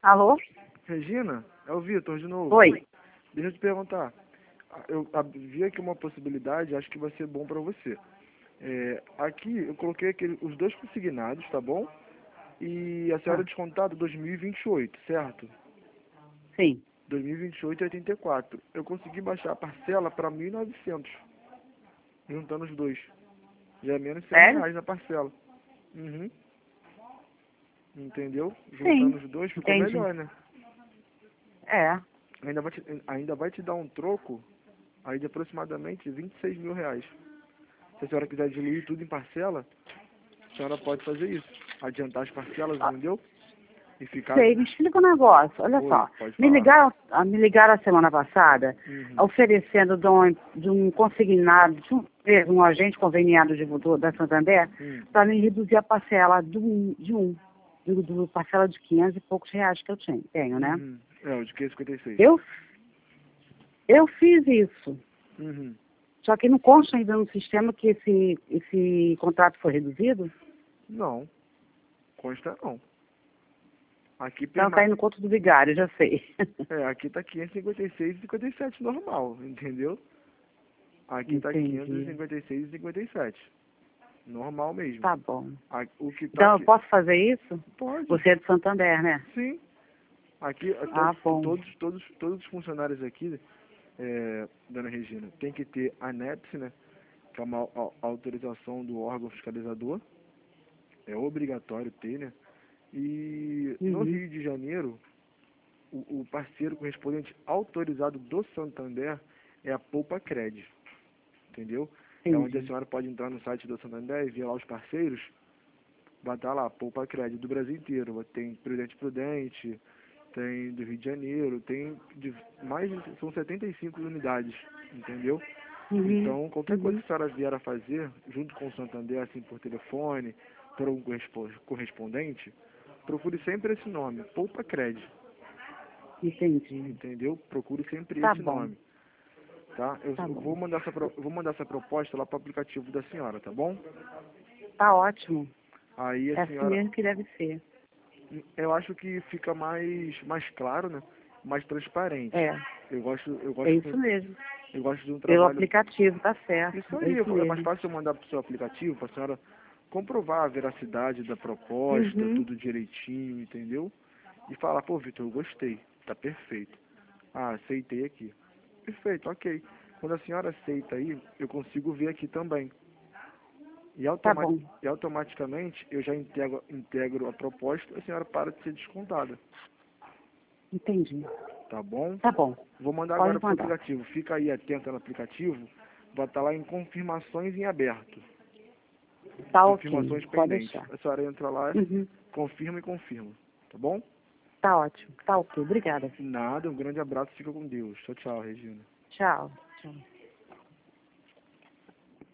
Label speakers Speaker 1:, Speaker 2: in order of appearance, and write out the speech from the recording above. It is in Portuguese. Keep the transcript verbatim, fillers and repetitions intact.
Speaker 1: Alô?
Speaker 2: Regina, é o Vitor de novo.
Speaker 1: Oi.
Speaker 2: Deixa eu te perguntar. Eu ah, vi aqui uma possibilidade, acho que vai ser bom para você. É, aqui eu coloquei aquele, os dois consignados, tá bom? E a senhora
Speaker 1: Ah,
Speaker 2: é descontada dois mil e vinte e oito, certo?
Speaker 1: sim.
Speaker 2: dois mil e vinte e oito e oitenta e quatro. Eu consegui baixar a parcela para mil e novecentos, juntando os dois. Já é menos cem
Speaker 1: Sério?
Speaker 2: reais na parcela. Uhum. Entendeu? Juntando
Speaker 1: Sim.
Speaker 2: os dois ficou
Speaker 1: Entendi.
Speaker 2: melhor, né?
Speaker 1: É.
Speaker 2: Ainda vai te, ainda vai te dar um troco aí de aproximadamente vinte e seis mil reais. Se a senhora quiser diluir tudo em parcela, a senhora pode fazer isso. Adiantar as parcelas,
Speaker 1: Ah,
Speaker 2: entendeu? E ficar...
Speaker 1: sei, me explica um negócio. Olha
Speaker 2: Oi,
Speaker 1: só.
Speaker 2: pode
Speaker 1: Me
Speaker 2: falar.
Speaker 1: ligaram, ah, me ligaram a semana passada
Speaker 2: Uhum.
Speaker 1: oferecendo de um, de um consignado, de um, um agente conveniado de, do, da Santander,
Speaker 2: Hum.
Speaker 1: para me reduzir a parcela do, um- de um. Do, do parcela de quinhentos e poucos reais que eu tinha, tenho, né?
Speaker 2: Uhum. É, o de quinhentos e cinquenta e seis.
Speaker 1: Eu, eu fiz isso.
Speaker 2: Uhum.
Speaker 1: Só que não consta ainda no sistema que esse, esse contrato foi reduzido.
Speaker 2: Não, consta não. Aqui
Speaker 1: Então
Speaker 2: perma...
Speaker 1: tá aí no conto do vigário, já sei.
Speaker 2: é, aqui tá quinhentos e cinquenta e seis e cinquenta e sete normal, entendeu? Aqui tá quinhentos e
Speaker 1: Entendi.
Speaker 2: cinquenta e seis e cinquenta e sete. Normal mesmo.
Speaker 1: Tá bom.
Speaker 2: A- O que tá
Speaker 1: Então eu
Speaker 2: aqui...
Speaker 1: posso fazer isso?
Speaker 2: Pode.
Speaker 1: Você é de Santander, né?
Speaker 2: Sim. Aqui, eh,
Speaker 1: Ah,
Speaker 2: todos,
Speaker 1: bom.
Speaker 2: todos, todos, todos os funcionários aqui, é, dona Regina, tem que ter a ANEPS, né? Que é uma au- autorização do órgão fiscalizador. É obrigatório ter, né? E no
Speaker 1: Uhum.
Speaker 2: Rio de Janeiro, o, o parceiro correspondente autorizado do Santander é a Poupa Cred, entendeu? É onde a
Speaker 1: Entendi.
Speaker 2: senhora pode entrar no site do Santander e ver lá os parceiros. Vai estar lá, Poupa Cred do Brasil inteiro. Tem Prudente Prudente, tem do Rio de Janeiro, tem de mais de, são setenta e cinco unidades, entendeu?
Speaker 1: Uhum.
Speaker 2: Então, qualquer coisa
Speaker 1: Uhum.
Speaker 2: que a senhora vier a fazer, junto com o Santander, assim, por telefone, por um correspo- correspondente, procure sempre esse nome, Poupa Cred,
Speaker 1: Entendi.
Speaker 2: entendeu? Procure sempre
Speaker 1: Tá
Speaker 2: esse
Speaker 1: bom.
Speaker 2: nome, tá? Eu,
Speaker 1: Tá
Speaker 2: eu
Speaker 1: bom.
Speaker 2: vou mandar essa, pro- eu vou mandar essa proposta lá para o aplicativo da senhora, tá bom?
Speaker 1: Tá ótimo.
Speaker 2: Aí
Speaker 1: É
Speaker 2: a
Speaker 1: assim
Speaker 2: senhora,
Speaker 1: mesmo que deve ser.
Speaker 2: eu acho que fica mais, mais claro, né? Mais transparente.
Speaker 1: É.
Speaker 2: Eu gosto, eu
Speaker 1: É
Speaker 2: gosto,
Speaker 1: isso mesmo.
Speaker 2: eu gosto de um
Speaker 1: Pelo
Speaker 2: trabalho.
Speaker 1: aplicativo, tá certo.
Speaker 2: Isso
Speaker 1: É
Speaker 2: aí,
Speaker 1: isso
Speaker 2: é mais
Speaker 1: mesmo.
Speaker 2: fácil eu mandar para o seu aplicativo, para a senhora comprovar a veracidade da proposta,
Speaker 1: Uhum.
Speaker 2: tudo direitinho, entendeu? E falar, pô, Vitor, eu gostei, tá perfeito. Ah, aceitei aqui. Perfeito, ok. Quando a senhora aceita aí, eu consigo ver aqui também. E,
Speaker 1: Tá
Speaker 2: automa
Speaker 1: bom.
Speaker 2: e automaticamente eu já integro, integro a proposta e a senhora para de ser descontada.
Speaker 1: Entendi.
Speaker 2: Tá bom?
Speaker 1: Tá bom.
Speaker 2: Vou mandar
Speaker 1: Pode
Speaker 2: agora pro seu
Speaker 1: mandar.
Speaker 2: aplicativo. Fica aí atento no aplicativo. Vai estar lá em confirmações em aberto.
Speaker 1: Tá ok.
Speaker 2: Confirmações
Speaker 1: Pode
Speaker 2: pendentes.
Speaker 1: deixar.
Speaker 2: A senhora entra lá,
Speaker 1: Uhum.
Speaker 2: confirma e confirma. Tá bom?
Speaker 1: Tá ótimo. Tá ok. Obrigada.
Speaker 2: Nada, um grande abraço. Fica com Deus. Tchau, tchau, Regina.
Speaker 1: Tchau. Tchau.